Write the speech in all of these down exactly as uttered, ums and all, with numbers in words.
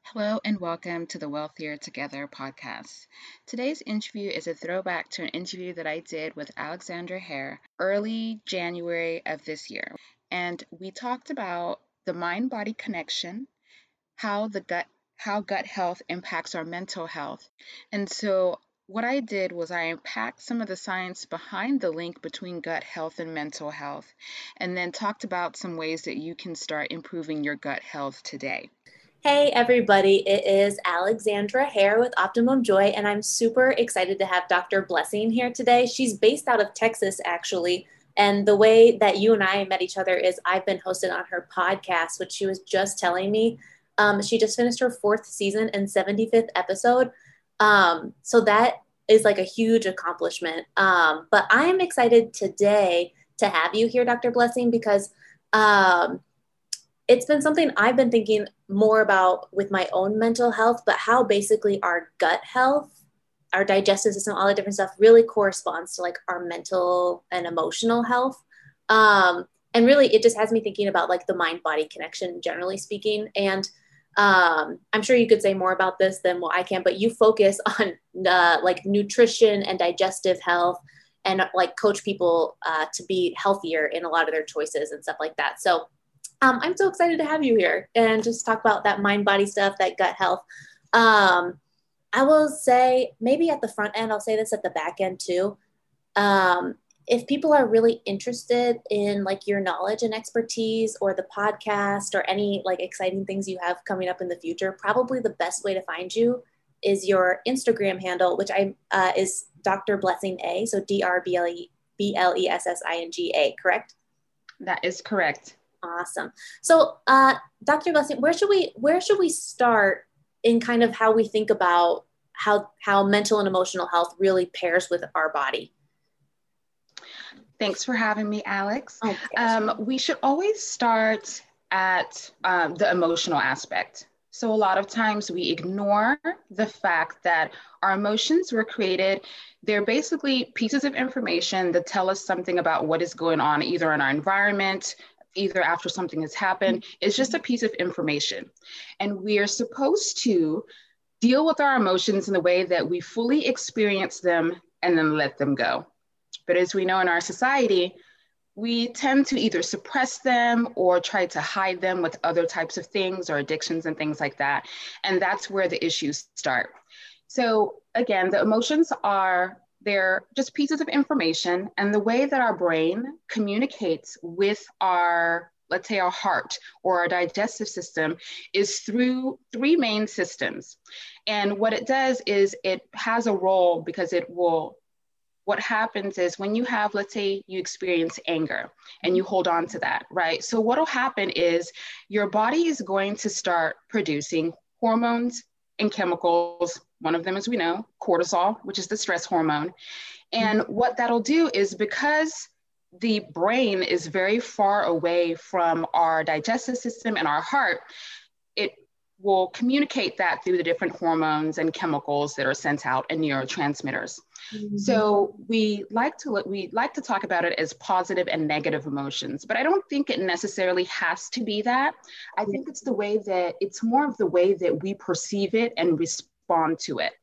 Hello and welcome to the Wealthier Together podcast. Today's interview is a throwback to an interview that I did with Alexandra Hare early January of this year. And we talked about the mind body connection, how the gut how gut health impacts our mental health. And so what I did was I unpacked some of the science behind the link between gut health and mental health, and then talked about some ways that you can start improving your gut health today. Hey everybody, it is Alexandra Hare with Optimum Joy, and I'm super excited to have Doctor Blessing here today. She's based out of Texas, actually, and the way that you and I met each other is I've been hosted on her podcast, which she was just telling me. Um, she just finished her fourth season and seventy-fifth episode, um, so that is like a huge accomplishment. Um, but I'm excited today to have you here, Doctor Blessing, because um, it's been something I've been thinking more about with my own mental health, but how basically our gut health, our digestive system, all the different stuff really corresponds to like our mental and emotional health. Um, and really, it just has me thinking about like the mind body connection, generally speaking. And um, I'm sure you could say more about this than what I can, but you focus on uh, like nutrition and digestive health and like coach people uh, to be healthier in a lot of their choices and stuff like that. So um, I'm so excited to have you here and just talk about that mind body stuff, that gut health. Um, I will say maybe at the front end, I'll say this at the back end too. Um, if people are really interested in like your knowledge and expertise or the podcast or any like exciting things you have coming up in the future, probably the best way to find you is your Instagram handle, which I uh, is Doctor Blessing A. So D R B L E B L E S S I N G A, correct? That is correct. Awesome. So, uh, Doctor Blessing, where should we where should we start in kind of how we think about how how mental and emotional health really pairs with our body? Thanks for having me, Alex. Oh, Um, we should always start at um, the emotional aspect. So, a lot of times we ignore the fact that our emotions were created. They're basically pieces of information that tell us something about what is going on, either in our environment, either after something has happened. It's just a piece of information. And we are supposed to deal with our emotions in the way that we fully experience them and then let them go. But as we know in our society, we tend to either suppress them or try to hide them with other types of things or addictions and things like that. And that's where the issues start. So again, the emotions are, they're just pieces of information. And the way that our brain communicates with our, let's say our heart or our digestive system is through three main systems. And what it does is it has a role because it will what happens is when you have, let's say you experience anger and you hold on to that, right? So what'll happen is your body is going to start producing hormones and chemicals. One of them, as we know, cortisol, which is the stress hormone. And what that'll do is because the brain is very far away from our digestive system and our heart, it will communicate that through the different hormones and chemicals that are sent out and neurotransmitters. Mm-hmm. So we like to we like to talk about it as positive and negative emotions, but I don't think it necessarily has to be that. I think it's the way that it's more of the way that we perceive it and respond to it.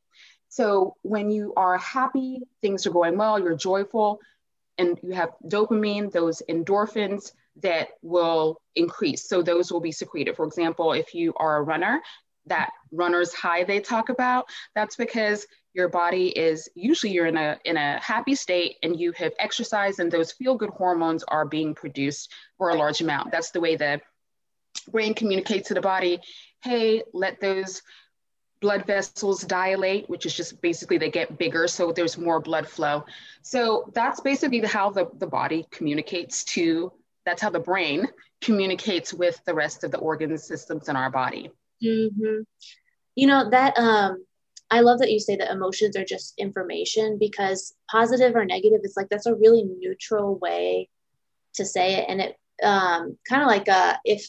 So when you are happy, things are going well, you're joyful, and you have dopamine, those endorphins that will increase. So those will be secreted. For example, if you are a runner, that runner's high they talk about, that's because your body is usually you're in a in a happy state and you have exercised and those feel-good hormones are being produced for a large amount. That's the way the brain communicates to the body, hey, let those blood vessels dilate, which is just basically they get bigger, so there's more blood flow. So that's basically how the, the body communicates to, that's how the brain communicates with the rest of the organ systems in our body. Mm-hmm. You know, that, um, I love that you say that emotions are just information, because positive or negative, it's like, that's a really neutral way to say it. And it um, kind of like uh, if,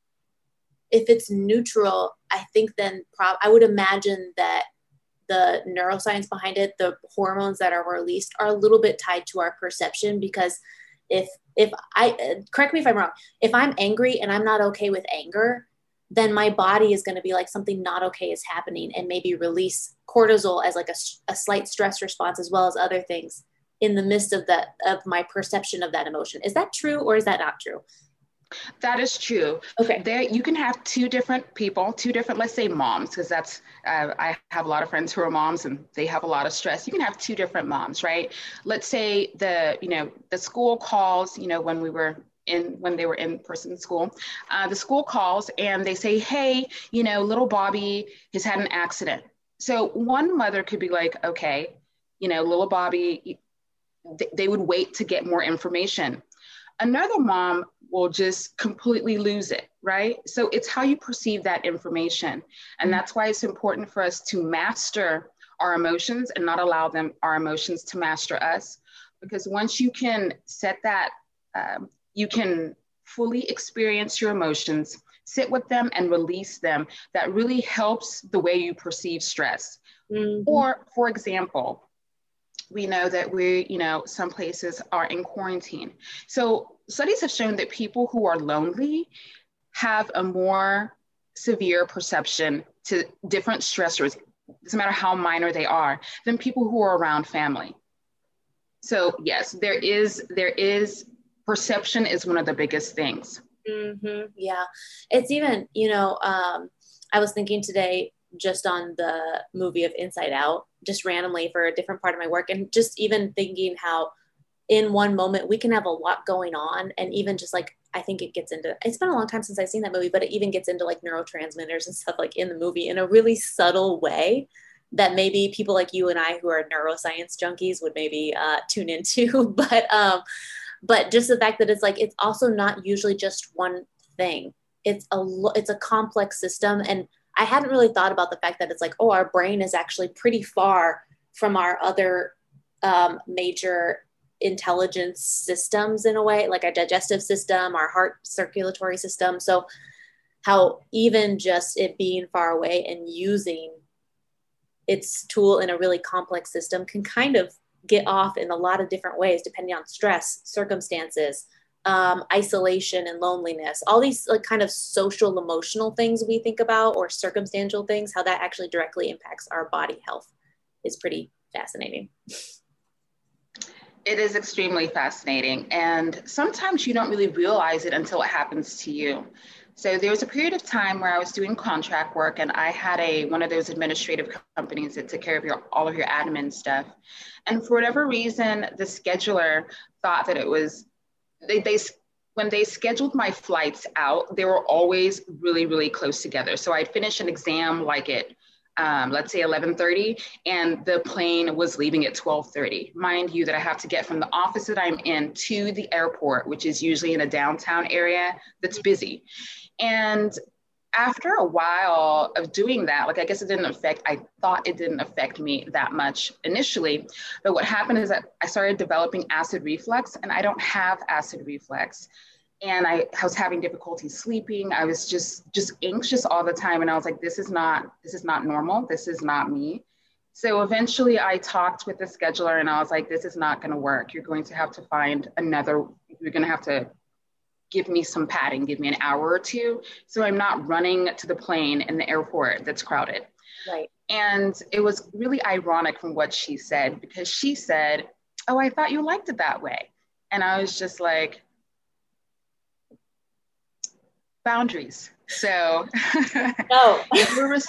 if it's neutral, I think then pro- I would imagine that the neuroscience behind it, the hormones that are released are a little bit tied to our perception, because if, if I, correct me if I'm wrong, if I'm angry and I'm not okay with anger, then my body is going to be like something not okay is happening and maybe release cortisol as like a, a slight stress response as well as other things in the midst of that, of my perception of that emotion. Is that true or is that not true? That is true. Okay. There, you can have two different people, two different, let's say moms, because that's, uh, I have a lot of friends who are moms and they have a lot of stress. You can have two different moms, right? Let's say the, you know, the school calls, you know, when we were in, when they were in person school, uh, the school calls and they say, hey, you know, little Bobby has had an accident. So one mother could be like, okay, you know, little Bobby, they would wait to get more information. Another mom will just completely lose it, right? So it's how you perceive that information. And that's why it's important for us to master our emotions and not allow them, our emotions to master us. Because once you can set that, um, you can fully experience your emotions, sit with them and release them. That really helps the way you perceive stress. Mm-hmm. Or for example, we know that we, you know, some places are in quarantine. So studies have shown that people who are lonely have a more severe perception to different stressors, doesn't matter how minor they are, than people who are around family. So yes, there is, there is, perception is one of the biggest things. Mm-hmm. Yeah. It's even, you know, um, I was thinking today just on the movie of Inside Out, just randomly for a different part of my work. And just even thinking how in one moment we can have a lot going on. And even just like, I think it gets into, it's been a long time since I've seen that movie, but it even gets into like neurotransmitters and stuff like in the movie in a really subtle way that maybe people like you and I who are neuroscience junkies would maybe uh, tune into. But, um, but just the fact that it's like, it's also not usually just one thing. It's a, it's a complex system. And I hadn't really thought about the fact that it's like, oh, our brain is actually pretty far from our other um, major intelligence systems in a way, like our digestive system, our heart circulatory system. So how even just it being far away and using its tool in a really complex system can kind of get off in a lot of different ways, depending on stress, circumstances, Um, isolation and loneliness, all these like kind of social emotional things we think about or circumstantial things, how that actually directly impacts our body health is pretty fascinating. It is extremely fascinating. And sometimes you don't really realize it until it happens to you. So there was a period of time where I was doing contract work and I had a one of those administrative companies that took care of your all of your admin stuff. And for whatever reason, the scheduler thought that it was They, they, when they scheduled my flights out, they were always really, really close together. So I'd finish an exam like at, um, let's say eleven thirty, and the plane was leaving at twelve thirty. Mind you that I have to get from the office that I'm in to the airport, which is usually in a downtown area that's busy. And after a while of doing that, like I guess it didn't affect, I thought it didn't affect me that much initially. But what happened is that I started developing acid reflux, and I don't have acid reflux. And I, I was having difficulty sleeping. I was just, just anxious all the time. And I was like, this is not, this is not normal. This is not me. So eventually I talked with the scheduler and I was like, this is not going to work. You're going to have to find another, you're going to have to give me some padding, give me an hour or two, so I'm not running to the plane in the airport that's crowded. Right. And it was really ironic from what she said, because she said, oh, I thought you liked it that way. And I was just like, boundaries. So no. you're res-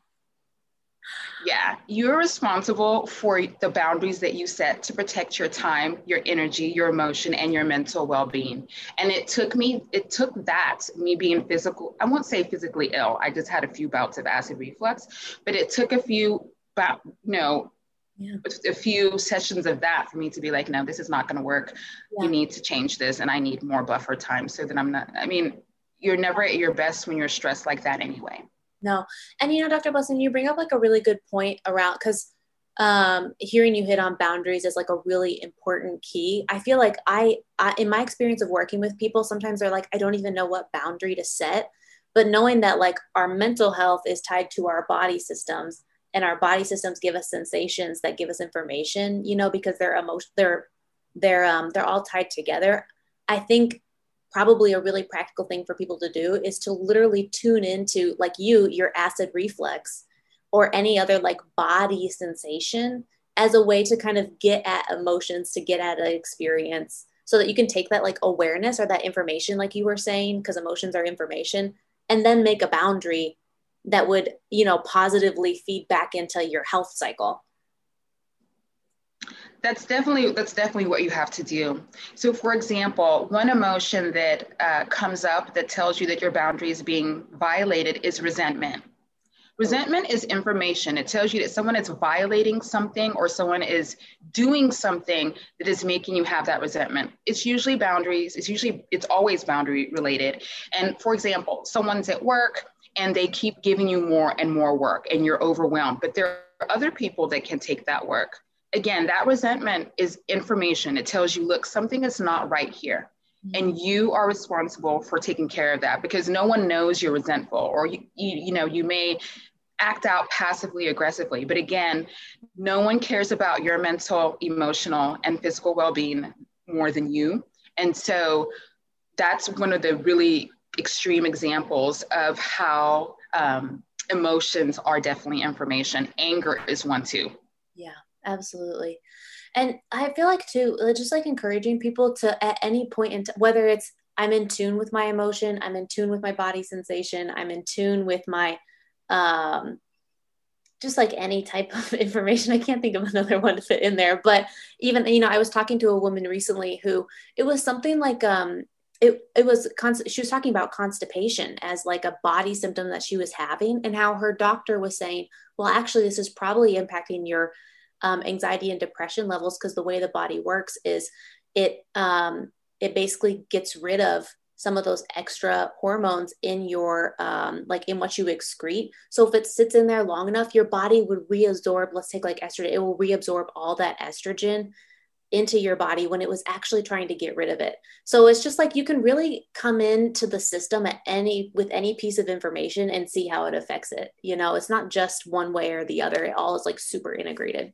yeah, you're responsible for the boundaries that you set to protect your time, your energy, your emotion, and your mental well-being. And it took me, it took that, me being physical, I won't say physically ill, I just had a few bouts of acid reflux, but it took a few, you know, yeah. a few sessions of that for me to be like, no, this is not going to work. Yeah. You need to change this, and I need more buffer time so that I'm not, I mean, you're never at your best when you're stressed like that anyway. No. And, you know, Doctor Blessing, you bring up like a really good point around, because um, hearing you hit on boundaries is like a really important key. I feel like I, I, in my experience of working with people, sometimes they're like, I don't even know what boundary to set, but knowing that like our mental health is tied to our body systems, and our body systems give us sensations that give us information, you know, because they're emotion, they're, they're, um, they're all tied together. I think probably a really practical thing for people to do is to literally tune into, like you, your acid reflux or any other like body sensation as a way to kind of get at emotions, to get at an experience, so that you can take that like awareness or that information, like you were saying, because emotions are information, and then make a boundary that would, you know, positively feed back into your health cycle. That's definitely that's definitely what you have to do. So, for example, one emotion that uh, comes up that tells you that your boundary is being violated is resentment. Resentment is information. It tells you that someone is violating something or someone is doing something that is making you have that resentment. It's usually boundaries. It's usually, it's always boundary related. And for example, someone's at work and they keep giving you more and more work and you're overwhelmed, but there are other people that can take that work. Again, that resentment is information. It tells you, look, something is not right here. And you are responsible for taking care of that, because no one knows you're resentful, or you, you, you know, you may act out passively aggressively. But again, no one cares about your mental, emotional, and physical well-being more than you. And so that's one of the really extreme examples of how um, emotions are definitely information. Anger is one too. Yeah, absolutely. And I feel like too, just like encouraging people to at any point in t- whether it's I'm in tune with my emotion, I'm in tune with my body sensation, I'm in tune with my, um, just like any type of information. I can't think of another one to fit in there, but even, you know, I was talking to a woman recently who it was something like, um, it, it was, const- she was talking about constipation as like a body symptom that she was having, and how her doctor was saying, well, actually, this is probably impacting your Um, anxiety and depression levels, because the way the body works is it um, it basically gets rid of some of those extra hormones in your um, like in what you excrete. So if it sits in there long enough, your body would reabsorb, let's take like estrogen, it will reabsorb all that estrogen into your body when it was actually trying to get rid of it. So it's just like you can really come into the system at any with any piece of information and see how it affects it. You know, it's not just one way or the other. It all is like super integrated.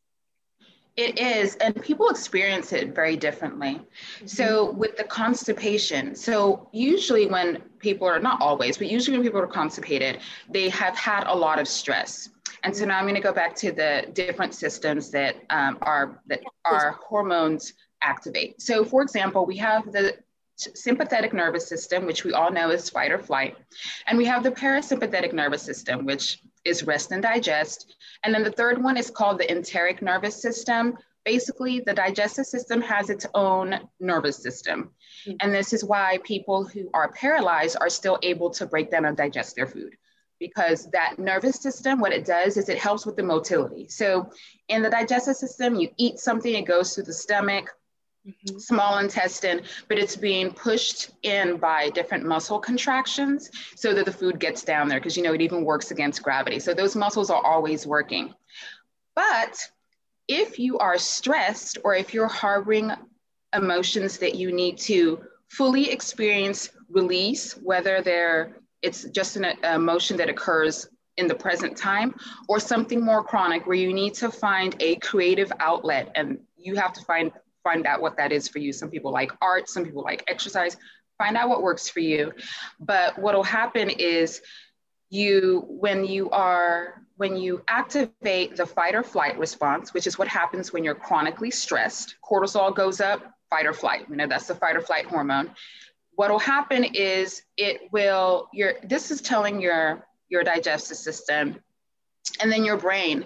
It is, and people experience it very differently. Mm-hmm. So with the constipation, so usually when people are, not always, but usually when people are constipated, they have had a lot of stress. And so now I'm going to go back to the different systems that um, are that our hormones activate. So for example, we have the sympathetic nervous system, which we all know is fight or flight. And we have the parasympathetic nervous system, which is rest and digest. And then the third one is called the enteric nervous system. Basically, the digestive system has its own nervous system. Mm-hmm. And this is why people who are paralyzed are still able to break down and digest their food, because that nervous system, what it does is it helps with the motility. So in the digestive system, you eat something, it goes through the stomach, mm-hmm. small intestine, but it's being pushed in by different muscle contractions so that the food gets down there, because, you know, it even works against gravity. So those muscles are always working. But if you are stressed, or if you're harboring emotions that you need to fully experience release, whether they're it's just an emotion that occurs in the present time, or something more chronic where you need to find a creative outlet, and you have to find find out what that is for you. Some people like art, some people like exercise. Find out what works for you. But what will happen is you, when you are, when you activate the fight or flight response, which is what happens when you're chronically stressed, cortisol goes up, fight or flight. You know, that's the fight or flight hormone. What will happen is it will, your, this is telling your, your digestive system and then your brain,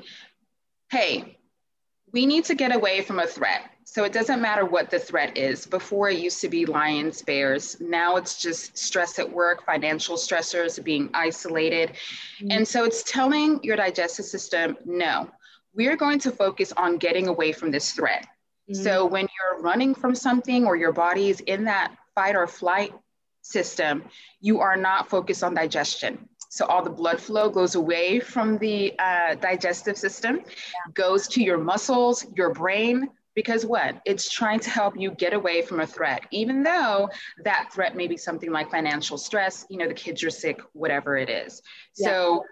hey, we need to get away from a threat. So it doesn't matter what the threat is. Before it used to be lions, bears. Now it's just stress at work, financial stressors, being isolated. Mm-hmm. And so it's telling your digestive system, no, we're going to focus on getting away from this threat. Mm-hmm. So when you're running from something, or your body is in that fight or flight system, you are not focused on digestion. So all the blood flow goes away from the uh, digestive system, yeah. goes to your muscles, your brain, because what? It's trying to help you get away from a threat, even though that threat may be something like financial stress, you know, the kids are sick, whatever it is. Yeah. So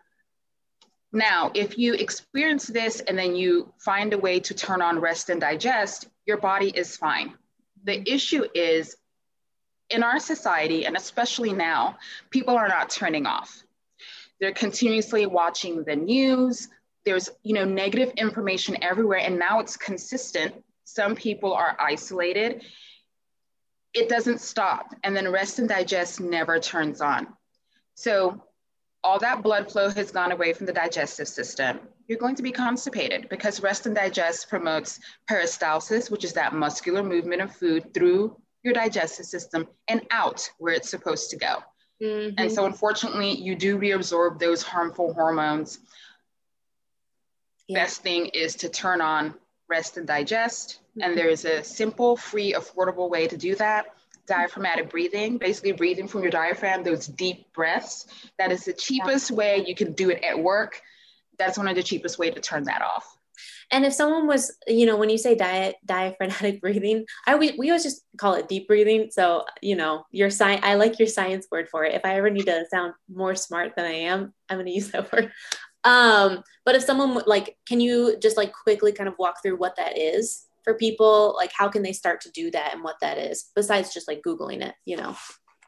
now, if you experience this and then you find a way to turn on rest and digest, your body is fine. The issue is in our society, and especially now, people are not turning off. They're continuously watching the news. There's, you know, negative information everywhere, and now it's consistent. Some people are isolated. It doesn't stop, and then rest and digest never turns on. So all that blood flow has gone away from the digestive system. You're going to be constipated because rest and digest promotes peristalsis, which is that muscular movement of food through your digestive system and out where it's supposed to go. Mm-hmm. And so unfortunately, you do reabsorb those harmful hormones. Yeah. Best thing is to turn on rest and digest. Mm-hmm. And there is a simple, free, affordable way to do that. Diaphragmatic breathing, basically breathing from your diaphragm, those deep breaths. That is the cheapest way. You can do it at work. That's one of the cheapest way to turn that off. And if someone was, you know, when you say diet, diaphragmatic breathing, I we, we always just call it deep breathing. So, you know, your science, I like your science word for it. If I ever need to sound more smart than I am, I'm going to use that word. Um, but if someone like, can you just like quickly kind of walk through what that is for people? Like, how can they start to do that and what that is besides just like Googling it, you know?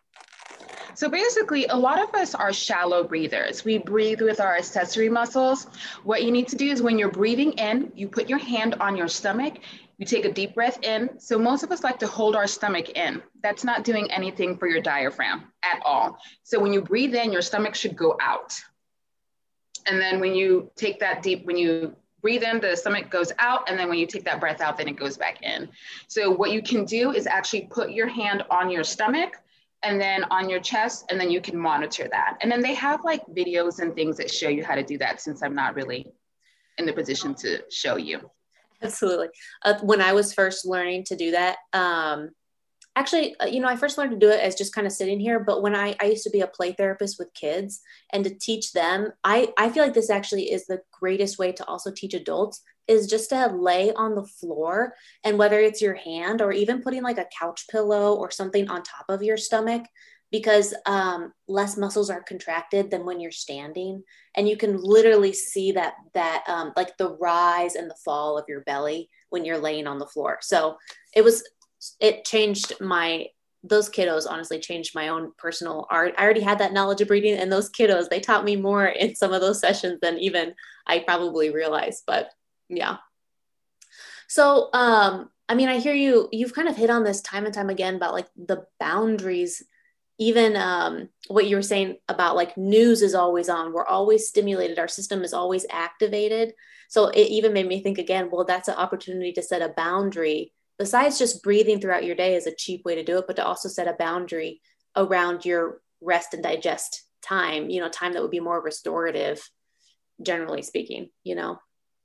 So basically, a lot of us are shallow breathers. We breathe with our accessory muscles. What you need to do is when you're breathing in, you put your hand on your stomach, you take a deep breath in. So most of us like to hold our stomach in. That's not doing anything for your diaphragm at all. So when you breathe in, your stomach should go out. And then when you take that deep, when you breathe in, the stomach goes out. And then when you take that breath out, then it goes back in. So what you can do is actually put your hand on your stomach and then on your chest, and then you can monitor that. And then they have like videos and things that show you how to do that, since I'm not really in the position to show you. Absolutely. Uh, when I was first learning to do that, um, actually, uh, you know, I first learned to do it as just kind of sitting here, but when I, I used to be a play therapist with kids and to teach them, I, I feel like this actually is the greatest way to also teach adults, is just to lay on the floor, and whether it's your hand or even putting like a couch pillow or something on top of your stomach, because um, less muscles are contracted than when you're standing, and you can literally see that, that um, like the rise and the fall of your belly when you're laying on the floor. So it was, it changed my, those kiddos honestly changed my own personal art. I already had that knowledge of breathing, and those kiddos, they taught me more in some of those sessions than even I probably realized, but yeah. So, um, I mean, I hear you, you've kind of hit on this time and time again about like the boundaries, even um, what you were saying about like news is always on. We're always stimulated. Our system is always activated. So it even made me think again, well, that's an opportunity to set a boundary. Besides just breathing throughout your day is a cheap way to do it, but to also set a boundary around your rest and digest time, you know, time that would be more restorative, generally speaking, you know?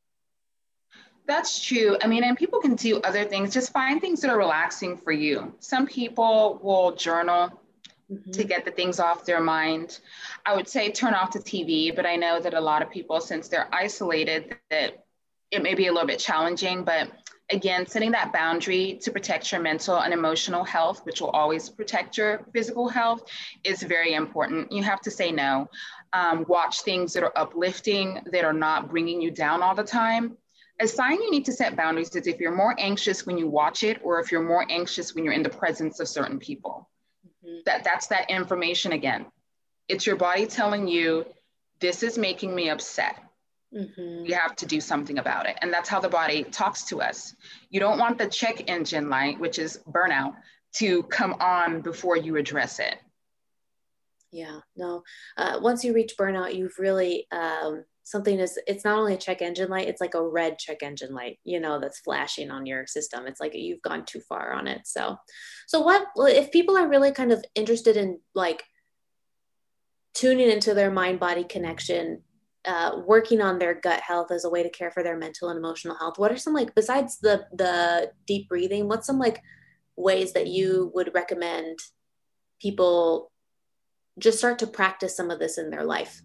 That's true. I mean, and people can do other things. Just find things that are relaxing for you. Some people will journal mm-hmm. to get the things off their mind. I would say turn off the T V, but I know that a lot of people, since they're isolated, that it may be a little bit challenging. But again, setting that boundary to protect your mental and emotional health, which will always protect your physical health, is very important. You have to say no. Um, watch things that are uplifting, that are not bringing you down all the time. A sign you need to set boundaries is if you're more anxious when you watch it, or if you're more anxious when you're in the presence of certain people. Mm-hmm. That, that's that information again. It's your body telling you, this is making me upset. Mm-hmm. You have to do something about it. And that's how the body talks to us. You don't want the check engine light, which is burnout, to come on before you address it. Yeah, no. Uh, once you reach burnout, you've really... Um... something is, it's not only a check engine light, it's like a red check engine light, you know, that's flashing on your system. It's like you've gone too far on it. So, so what, if people are really kind of interested in like tuning into their mind body connection, uh, working on their gut health as a way to care for their mental and emotional health, what are some like, besides the, the deep breathing, what's some like ways that you would recommend people just start to practice some of this in their life?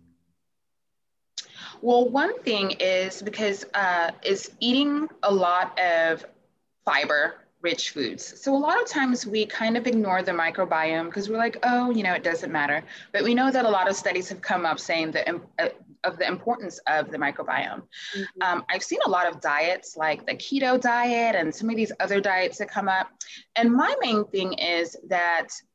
Well, one thing is because uh, is eating a lot of fiber-rich foods. So a lot of times we kind of ignore the microbiome because we're like, oh, you know, it doesn't matter. But we know that a lot of studies have come up saying that uh, of the importance of the microbiome. Mm-hmm. Um, I've seen a lot of diets like the keto diet and some of these other diets that come up. And my main thing is that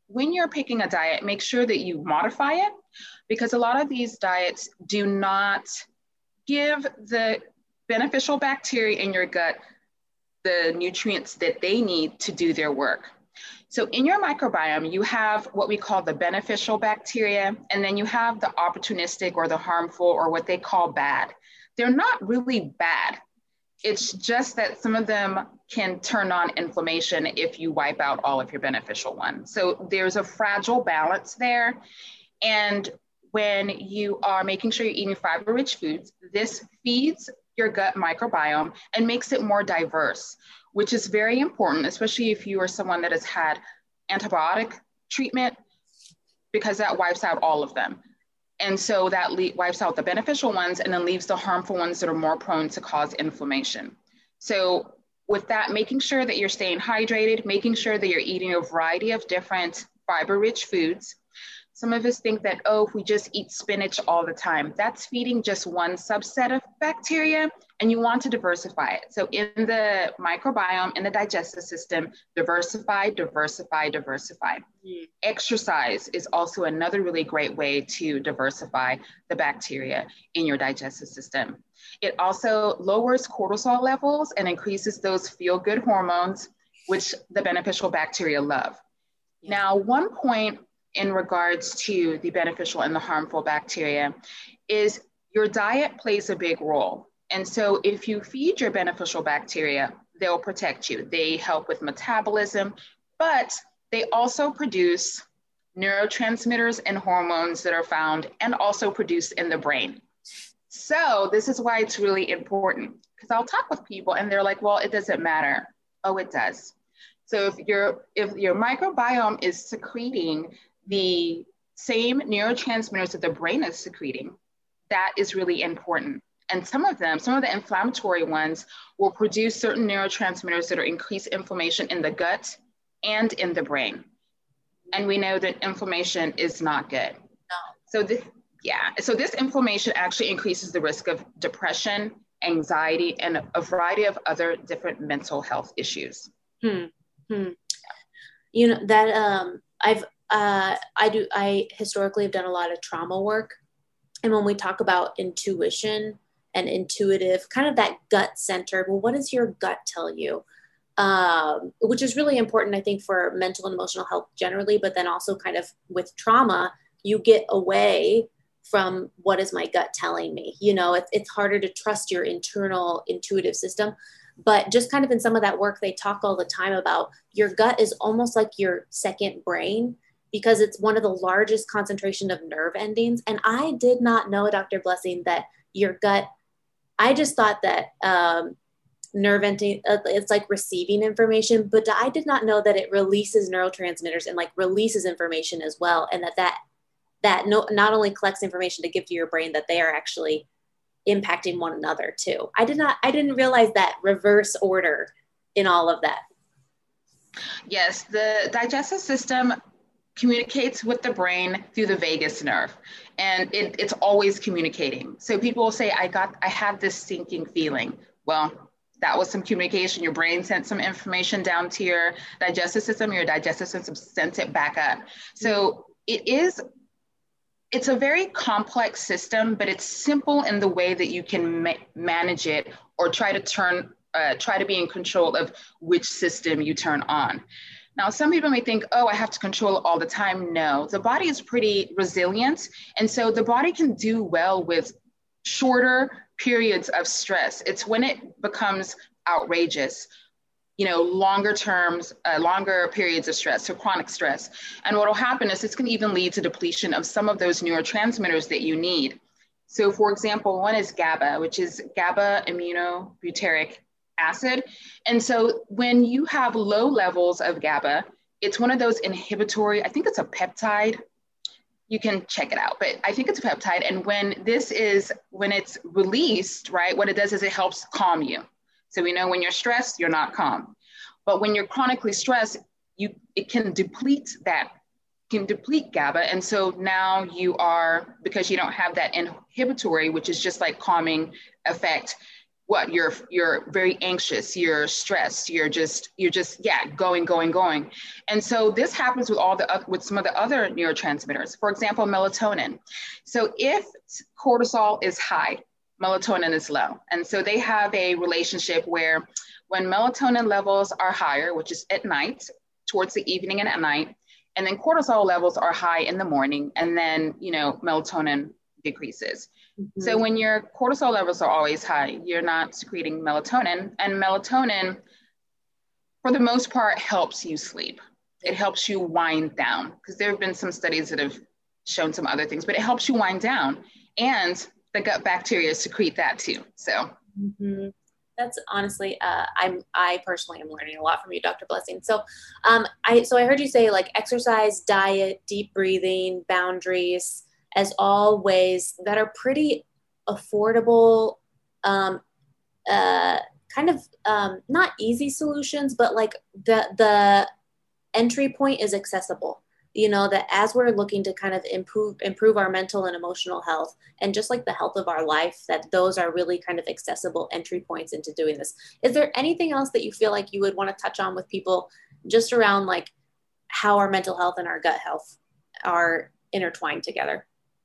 when you're picking a diet, make sure that you modify it, because a lot of these diets do not give the beneficial bacteria in your gut the nutrients that they need to do their work. So in your microbiome, you have what we call the beneficial bacteria, and then you have the opportunistic or the harmful, or what they call bad. They're not really bad. It's just that some of them can turn on inflammation if you wipe out all of your beneficial ones. So there's a fragile balance there. And when you are making sure you're eating fiber-rich foods, this feeds your gut microbiome and makes it more diverse, which is very important, especially if you are someone that has had antibiotic treatment, because that wipes out all of them. And so that le- wipes out the beneficial ones and then leaves the harmful ones that are more prone to cause inflammation. So with that, making sure that you're staying hydrated, making sure that you're eating a variety of different fiber-rich foods. Some of us think that, oh, if we just eat spinach all the time, that's feeding just one subset of bacteria, and you want to diversify it. So in the microbiome, in the digestive system, diversify, diversify, diversify. Mm. Exercise is also another really great way to diversify the bacteria in your digestive system. It also lowers cortisol levels and increases those feel-good hormones, which the beneficial bacteria love. Yeah. Now, one point in regards to the beneficial and the harmful bacteria is your diet plays a big role. And so if you feed your beneficial bacteria, they'll protect you. They help with metabolism, but they also produce neurotransmitters and hormones that are found and also produced in the brain. So this is why it's really important, because I'll talk with people and they're like, well, it doesn't matter. Oh, it does. So if your if your microbiome is secreting the same neurotransmitters that the brain is secreting, that is really important. And some of them, some of the inflammatory ones will produce certain neurotransmitters that are increase inflammation in the gut and in the brain. And we know that inflammation is not good. No. So this, yeah, so this inflammation actually increases the risk of depression, anxiety, and a variety of other different mental health issues. Hmm. Hmm. You know, that um, I've, Uh, I do, I historically have done a lot of trauma work. And when we talk about intuition and intuitive, kind of that gut centered, well, what does your gut tell you? Um, which is really important, I think, for mental and emotional health generally, but then also kind of with trauma, you get away from what is my gut telling me. You know, it's, it's harder to trust your internal intuitive system. But just kind of in some of that work, they talk all the time about your gut is almost like your second brain, because it's one of the largest concentration of nerve endings. And I did not know, Doctor Blessing, that your gut, I just thought that um, nerve ending, uh, it's like receiving information, but I did not know that it releases neurotransmitters and like releases information as well. And that that, that no, not only collects information to give to your brain, that they are actually impacting one another too. I did not, I didn't realize that reverse order in all of that. Yes, the digestive system communicates with the brain through the vagus nerve, and it, it's always communicating. So people will say, I got, I have this sinking feeling. Well, that was some communication. Your brain sent some information down to your digestive system, your digestive system sent it back up. So it is, it's a very complex system, but it's simple in the way that you can ma- manage it or try to turn, uh, try to be in control of which system you turn on. Now, some people may think, oh, I have to control it all the time. No, the body is pretty resilient. And so the body can do well with shorter periods of stress. It's when it becomes outrageous, you know, longer terms, uh, longer periods of stress, so chronic stress. And what will happen is this can even lead to depletion of some of those neurotransmitters that you need. So for example, one is GABA, which is GABA aminobutyric acid. And so when you have low levels of GABA, it's one of those inhibitory, I think it's a peptide. You can check it out, but I think it's a peptide. And when this is, when it's released, right, what it does is it helps calm you. So we know when you're stressed, you're not calm. But when you're chronically stressed, you it can deplete that, can deplete GABA. And so now you are, because you don't have that inhibitory, which is just like calming effect, what you're you're very anxious, you're stressed, you're just you're just yeah going going going. And so this happens with all the with some of the other neurotransmitters, for example melatonin. So if cortisol is high, melatonin is low, and so they have a relationship where when melatonin levels are higher, which is at night, towards the evening and at night, and then cortisol levels are high in the morning, and then you know melatonin decreases. Mm-hmm. So when your cortisol levels are always high, you're not secreting melatonin, and melatonin, for the most part, helps you sleep. It helps you wind down, because there have been some studies that have shown some other things, but it helps you wind down, and the gut bacteria secrete that too. So mm-hmm. That's honestly, uh, I'm I personally am learning a lot from you, Doctor Blessing. So, um, I so I heard you say like exercise, diet, deep breathing, boundaries, as all ways that are pretty affordable, um, uh, kind of um, not easy solutions, but like the the entry point is accessible. You know, that as we're looking to kind of improve improve our mental and emotional health, and just like the health of our life, that those are really kind of accessible entry points into doing this. Is there anything else that you feel like you would want to touch on with people just around like how our mental health and our gut health are intertwined together?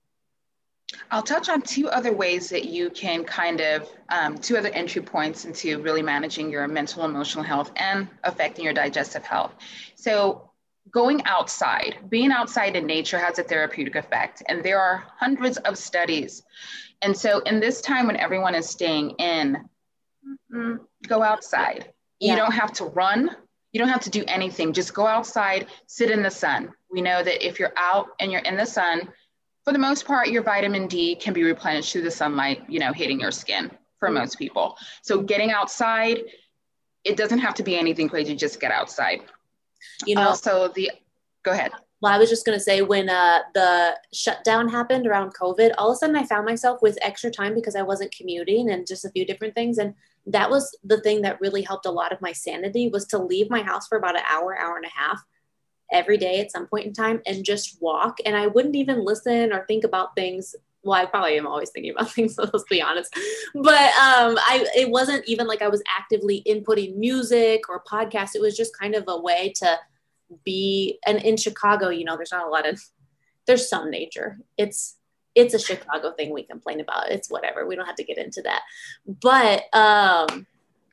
I'll touch on two other ways that you can kind of, um, two other entry points into really managing your mental, emotional health and affecting your digestive health. So going outside, being outside in nature has a therapeutic effect, and there are hundreds of studies. And so in this time when everyone is staying in, mm-hmm, go outside. Yeah. You don't have to run. You don't have to do anything. Just go outside, sit in the sun. We know that if you're out and you're in the sun, for the most part, your vitamin D can be replenished through the sunlight, you know, hitting your skin for mm-hmm. most people. So getting outside, it doesn't have to be anything crazy. Just get outside. You know, also the, go ahead. Well, I was just going to say when uh, the shutdown happened around COVID, all of a sudden I found myself with extra time because I wasn't commuting and just a few different things. And that was the thing that really helped a lot of my sanity, was to leave my house for about an hour, hour and a half every day at some point in time and just walk. And I wouldn't even listen or think about things. Well, I probably am always thinking about things, so let's be honest. But um, I, it wasn't even like I was actively inputting music or podcasts. It was just kind of a way to be, and in Chicago, you know, there's not a lot of, there's some nature. It's, it's a Chicago thing we complain about. It's whatever. We don't have to get into that. But um,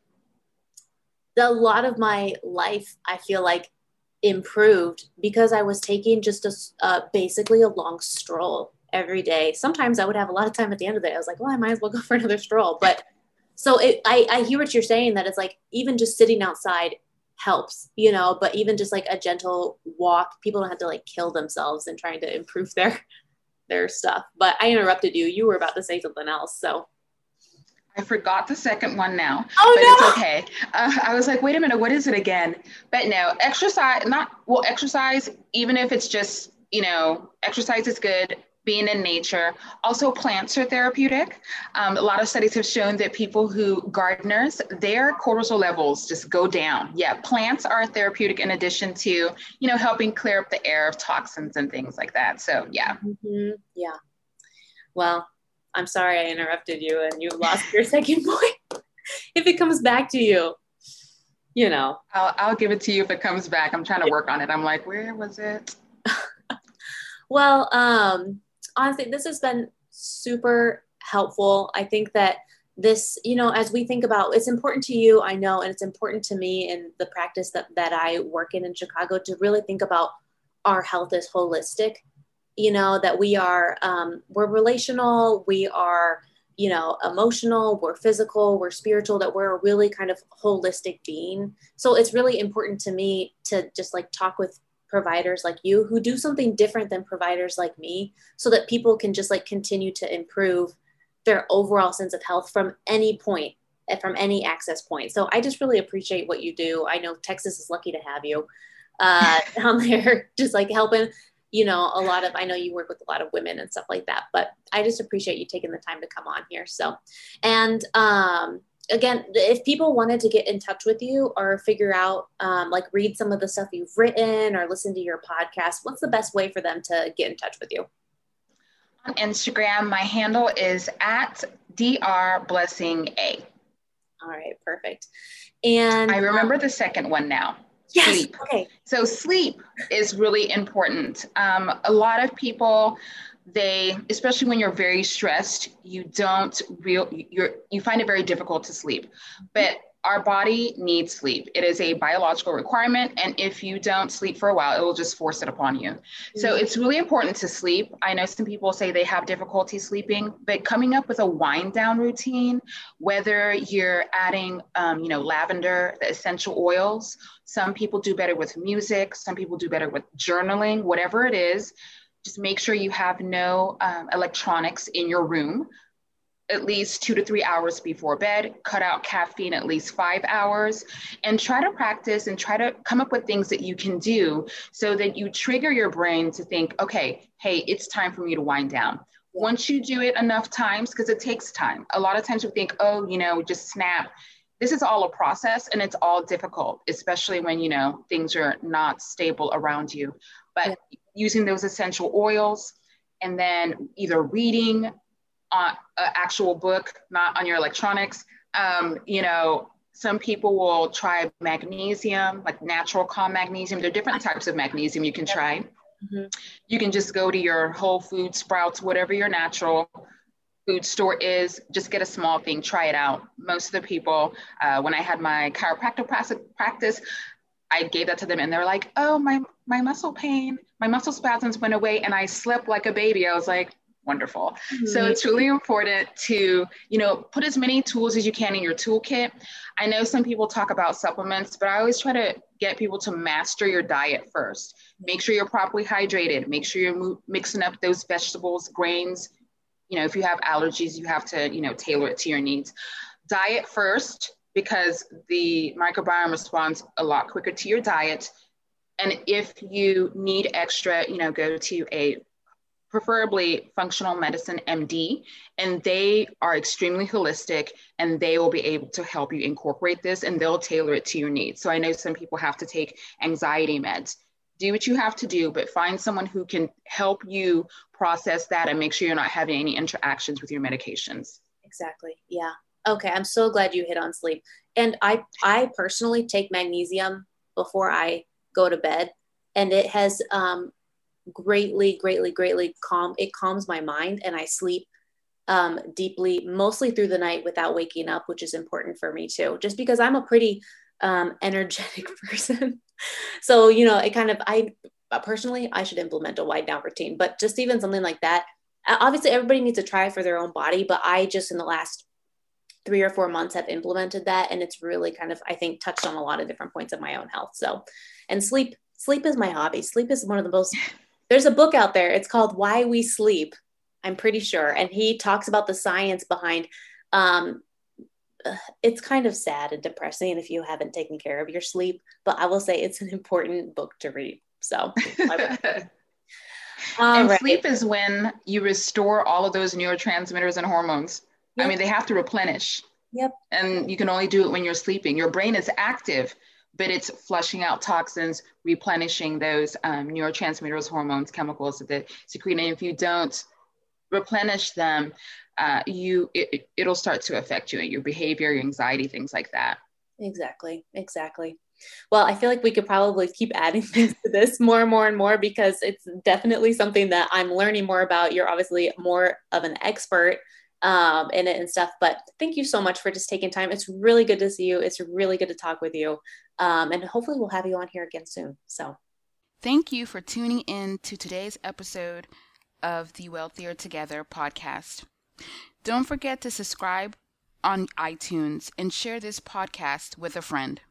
the, a lot of my life, I feel like, improved because I was taking just a, uh, basically a long stroll every day. Sometimes I would have a lot of time at the end of the day. I was like, well, I might as well go for another stroll. But so it, I, I hear what you're saying, that it's like, even just sitting outside helps, you know, but even just like a gentle walk, people don't have to like kill themselves in trying to improve their, their stuff. But I interrupted you. You were about to say something else. So I forgot the second one now, oh, but no. It's okay. Uh, I was like, wait a minute, what is it again? But no, exercise, not, well, exercise, even if it's just, you know, exercise is good, being in nature. Also, plants are therapeutic. Um, a lot of studies have shown that people who, gardeners, their cortisol levels just go down. Yeah, plants are therapeutic in addition to, you know, helping clear up the air of toxins and things like that. So, yeah. Mm-hmm. Yeah. Well, I'm sorry I interrupted you and you lost your second point. If it comes back to you, you know. I'll, I'll give it to you if it comes back. I'm trying to work on it. I'm like, where was it? Well, um, honestly, this has been super helpful. I think that this, you know, as we think about, it's important to you, I know, and it's important to me in the practice that, that I work in in Chicago, to really think about our health as holistic. You know, that we are, um, we're relational, we are, you know, emotional, we're physical, we're spiritual, that we're a really kind of holistic being. So it's really important to me to just like talk with providers like you who do something different than providers like me, so that people can just like continue to improve their overall sense of health from any point, from any access point. So I just really appreciate what you do. I know Texas is lucky to have you uh, down there, just like helping. You know, a lot of, I know you work with a lot of women and stuff like that, but I just appreciate you taking the time to come on here. So, and um, again, if people wanted to get in touch with you or figure out, um, like read some of the stuff you've written or listen to your podcast, what's the best way for them to get in touch with you? On Instagram, my handle is at dr blessing a. All right, perfect. And I remember um, the second one now. Yes. Sleep. Okay. So sleep is really important. Um, a lot of people, they, especially when you're very stressed, you don't real, you're, you find it very difficult to sleep. But our body needs sleep. It is a biological requirement. And if you don't sleep for a while, it will just force it upon you. Mm-hmm. So it's really important to sleep. I know some people say they have difficulty sleeping, but coming up with a wind down routine, whether you're adding, um, you know, lavender, the essential oils, some people do better with music. Some people do better with journaling, whatever it is. Just make sure you have no um, electronics in your room at least two to three hours before bed, cut out caffeine at least five hours, and try to practice and try to come up with things that you can do so that you trigger your brain to think, okay, hey, it's time for me to wind down. Yeah. Once you do it enough times, because it takes time. A lot of times we think, oh, you know, just snap. This is all a process and it's all difficult, especially when, you know, things are not stable around you. But yeah. using those essential oils and then either reading, on an actual book, not on your electronics. Um, you know, some people will try magnesium, like natural calm magnesium. There are different types of magnesium you can try. Mm-hmm. You can just go to your Whole Foods, Sprouts, whatever your natural food store is, just get a small thing, try it out. Most of the people, uh, when I had my chiropractic practice, I gave that to them and they're like, oh, my, my muscle pain, my muscle spasms went away and I slept like a baby. I was like, wonderful. Mm-hmm. So it's really important to, you know, put as many tools as you can in your toolkit. I know some people talk about supplements, but I always try to get people to master your diet first. Make sure you're properly hydrated. Make sure you're mo- mixing up those vegetables, grains. You know, if you have allergies, you have to, you know, tailor it to your needs. Diet first, because the microbiome responds a lot quicker to your diet. And if you need extra, you know, go to a preferably functional medicine M D, and they are extremely holistic and they will be able to help you incorporate this and they'll tailor it to your needs. So I know some people have to take anxiety meds. Do what you have to do, but find someone who can help you process that and make sure you're not having any interactions with your medications. Exactly. Yeah. Okay. I'm so glad you hit on sleep. And I, I personally take magnesium before I go to bed, and it has, um, greatly, greatly, greatly calm. It calms my mind and I sleep um, deeply, mostly through the night without waking up, which is important for me too, just because I'm a pretty um, energetic person. So, you know, it kind of, I personally, I should implement a wind down routine, but just even something like that, obviously everybody needs to try for their own body, but I just in the last three or four months have implemented that. And it's really kind of, I think, touched on a lot of different points of my own health. So, and sleep, sleep is my hobby. Sleep is one of the most There's a book out there. It's called Why We Sleep, I'm pretty sure. And he talks about the science behind, um, it's kind of sad and depressing if you haven't taken care of your sleep, but I will say it's an important book to read. So, and right. Sleep is when you restore all of those neurotransmitters and hormones. Yep. I mean, they have to replenish. Yep. And you can only do it when you're sleeping. Your brain is active, but it's flushing out toxins, replenishing those um, neurotransmitters, hormones, chemicals that secrete. And if you don't replenish them, uh, you it, it'll start to affect you and your behavior, your anxiety, things like that. Exactly, exactly. Well, I feel like we could probably keep adding things to this more and more and more because it's definitely something that I'm learning more about. You're obviously more of an expert um, in it and stuff, but thank you so much for just taking time. It's really good to see you. It's really good to talk with you. Um, and hopefully we'll have you on here again soon. So thank you for tuning in to today's episode of the Wealthier Together podcast. Don't forget to subscribe on iTunes and share this podcast with a friend.